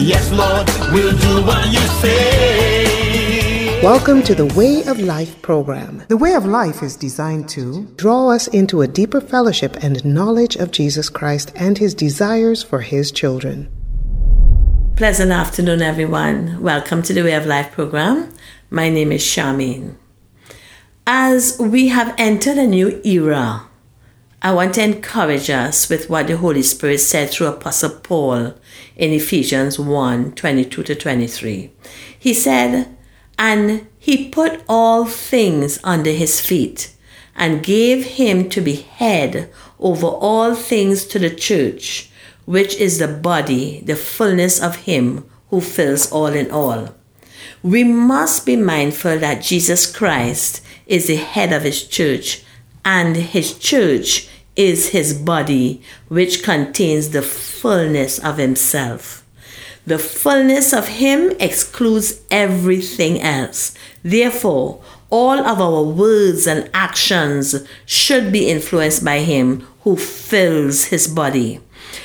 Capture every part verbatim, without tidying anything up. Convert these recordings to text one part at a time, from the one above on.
Yes, Lord, we'll do what you say. Welcome to the Way of Life program. The Way of Life is designed to draw us into a deeper fellowship and knowledge of Jesus Christ and his desires for his children. Pleasant afternoon, everyone. Welcome to the Way of Life program. My name is Charmaine. As we have entered a new era, I want to encourage us with what the Holy Spirit said through Apostle Paul in Ephesians one, twenty-two to twenty-three. He said, "And he put all things under his feet, and gave him to be head over all things to the church, which is the body, the fullness of him who fills all in all." We must be mindful that Jesus Christ is the head of his church, and his church is his body, which contains the fullness of himself. The fullness of him excludes everything else. Therefore, all of our words and actions should be influenced by him who fills his body.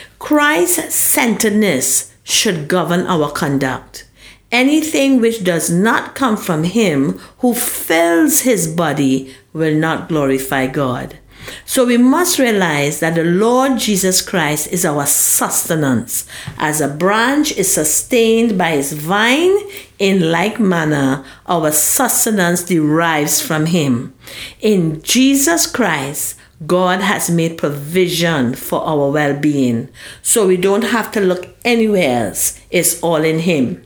Christ-centeredness should govern our conduct. Anything which does not come from him who fills his body will not glorify God. So we must realize that the Lord Jesus Christ is our sustenance. As a branch is sustained by his vine, in like manner, our sustenance derives from him. In Jesus Christ, God has made provision for our well-being. So we don't have to look anywhere else. It's all in him.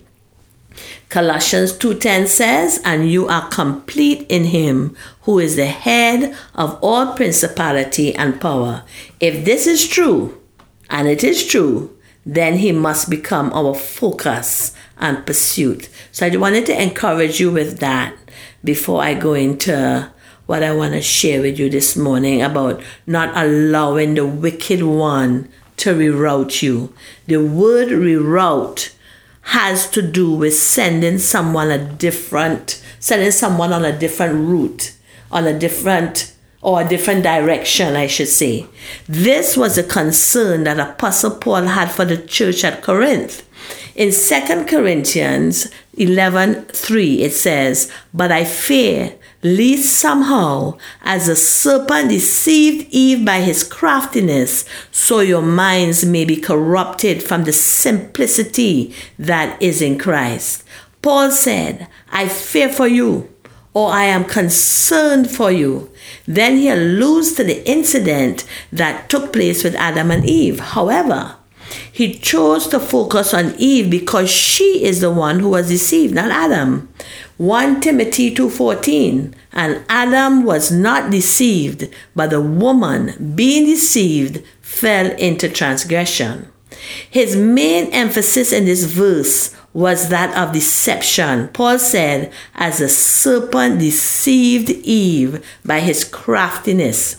Colossians two ten says, "And you are complete in him, who is the head of all principality and power." If this is true, and it is true, then he must become our focus and pursuit. So I wanted to encourage you with that before I go into what I want to share with you this morning about not allowing the wicked one to reroute you. The word reroute has to do with sending someone a different, sending someone on a different route, on a different, or a different direction, I should say. This was a concern that Apostle Paul had for the church at Corinth. In Second Corinthians eleven three, it says, "But I fear, lest somehow, as the serpent deceived Eve by his craftiness, so your minds may be corrupted from the simplicity that is in Christ." Paul said, "I fear for you," or "I am concerned for you." Then he alludes to the incident that took place with Adam and Eve. However, he chose to focus on Eve because she is the one who was deceived, not Adam. First Timothy two fourteen, "And Adam was not deceived, but the woman, being deceived, fell into transgression." His main emphasis in this verse was that of deception. Paul said, "As the serpent deceived Eve by his craftiness."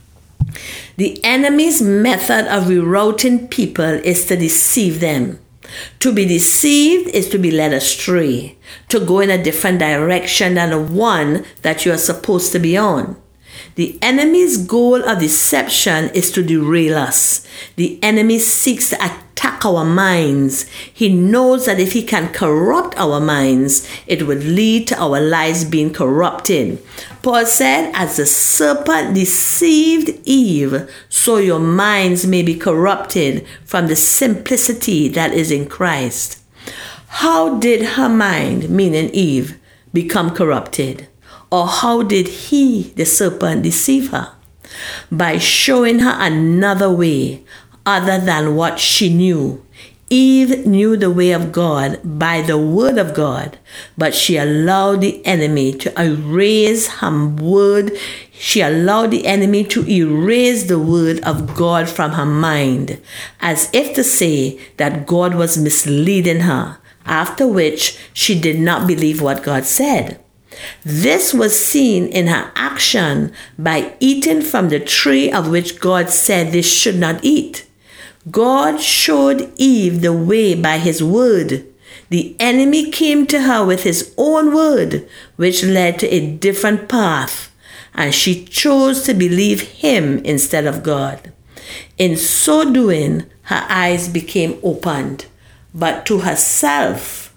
The enemy's method of rerouting people is to deceive them. To be deceived is to be led astray, to go in a different direction than the one that you are supposed to be on. The enemy's goal of deception is to derail us. The enemy seeks to attack our minds. He knows that if he can corrupt our minds, it would lead to our lives being corrupted. Paul said, "As the serpent deceived Eve, so your minds may be corrupted from the simplicity that is in Christ." How did her mind, meaning Eve, become corrupted? Or how did he, the serpent, deceive her? By showing her another way other than what she knew. Eve knew the way of God by the word of God, but she allowed the enemy to erase her word. She allowed the enemy to erase the word of God from her mind, as if to say that God was misleading her, after which she did not believe what God said. This was seen in her action by eating from the tree of which God said they should not eat. God showed Eve the way by his word. The enemy came to her with his own word, which led to a different path, and she chose to believe him instead of God. In so doing, her eyes became opened. but to herself.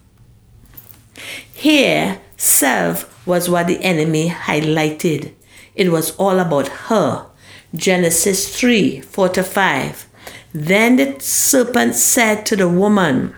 Here, self was what the enemy highlighted. It was all about her. Genesis three, four to five. Then the serpent said to the woman,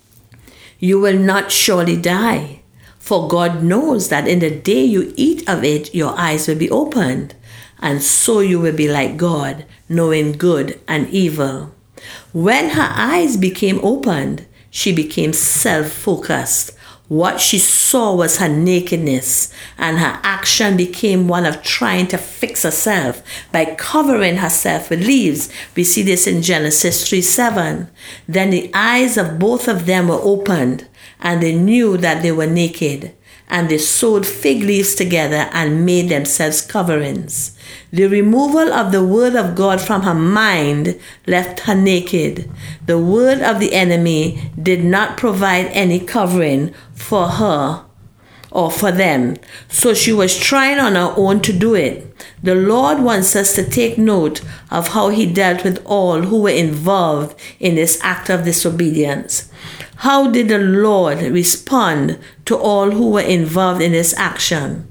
"You will not surely die, for God knows that in the day you eat of it, your eyes will be opened, and so you will be like God, knowing good and evil." When her eyes became opened, she became self-focused. What she saw was her nakedness, and her action became one of trying to fix herself by covering herself with leaves. We see this in Genesis three seven. Then the eyes of both of them were opened, and they knew that they were naked, and they sewed fig leaves together and made themselves coverings. The removal of the word of God from her mind left her naked. The word of the enemy did not provide any covering for her or for them, so she was trying on her own to do it. The Lord wants us to take note of how he dealt with all who were involved in this act of disobedience. How did the Lord respond to all who were involved in this action?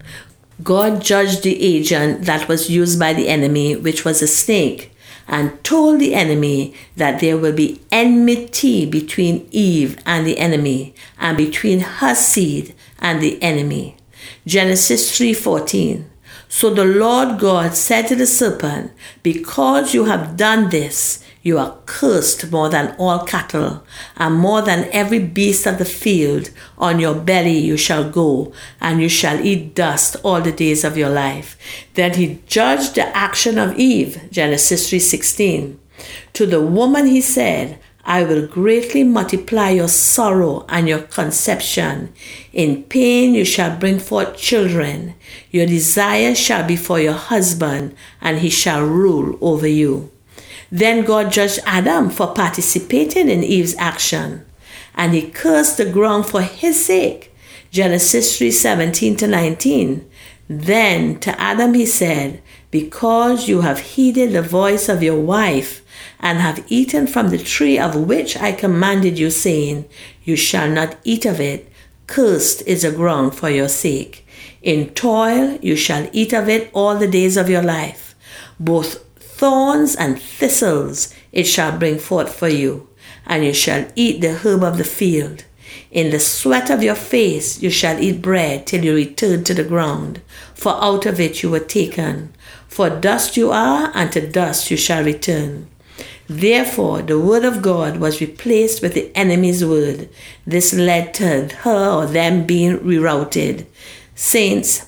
God judged the agent that was used by the enemy, which was a snake, and told the enemy that there will be enmity between Eve and the enemy, and between her seed and the enemy. Genesis three fourteen. So the Lord God said to the serpent, "Because you have done this, you are cursed more than all cattle, and more than every beast of the field. On your belly you shall go, and you shall eat dust all the days of your life." Then he judged the action of Eve, Genesis three sixteen. To the woman he said, "I will greatly multiply your sorrow and your conception. In pain you shall bring forth children. Your desire shall be for your husband, and he shall rule over you." Then God judged Adam for participating in Eve's action, and he cursed the ground for his sake. Genesis three seventeen to nineteen. Then to Adam he said, "Because you have heeded the voice of your wife, and have eaten from the tree of which I commanded you, saying, you shall not eat of it, cursed is the ground for your sake. In toil you shall eat of it all the days of your life. Both thorns and thistles it shall bring forth for you, and you shall eat the herb of the field. In the sweat of your face you shall eat bread till you return to the ground, for out of it you were taken. For dust you are, and to dust you shall return." Therefore, the word of God was replaced with the enemy's word. This led to her or them being rerouted. Saints,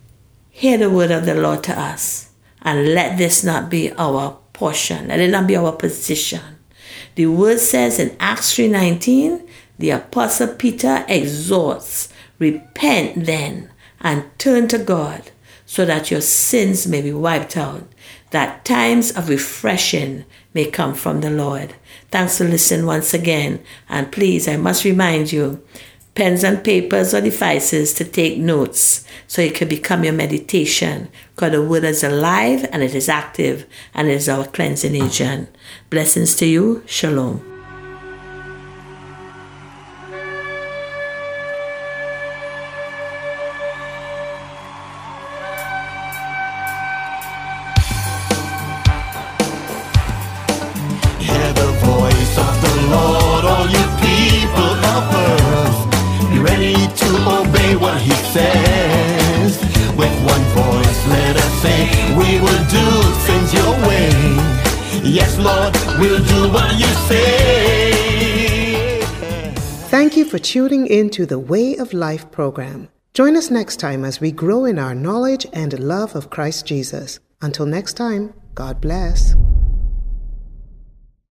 hear the word of the Lord to us, and let this not be our portion. Let it not be our position. The word says in Acts three nineteen, the Apostle Peter exhorts, "Repent then, and turn to God, so that your sins may be wiped out, that times of refreshing may come from the Lord." Thanks for listening once again. And please, I must remind you, pens and papers or devices to take notes so it can become your meditation, because the word is alive and it is active, and it is our cleansing agent. Blessings to you. Shalom. Hear the voice of the Lord, all you people of earth. Be ready to obey what he says. With one voice let us say, we will do things your way. Yes, Lord, we'll do what you say. Thank you for tuning in to the Way of Life program. Join us next time as we grow in our knowledge and love of Christ Jesus. Until next time, God bless.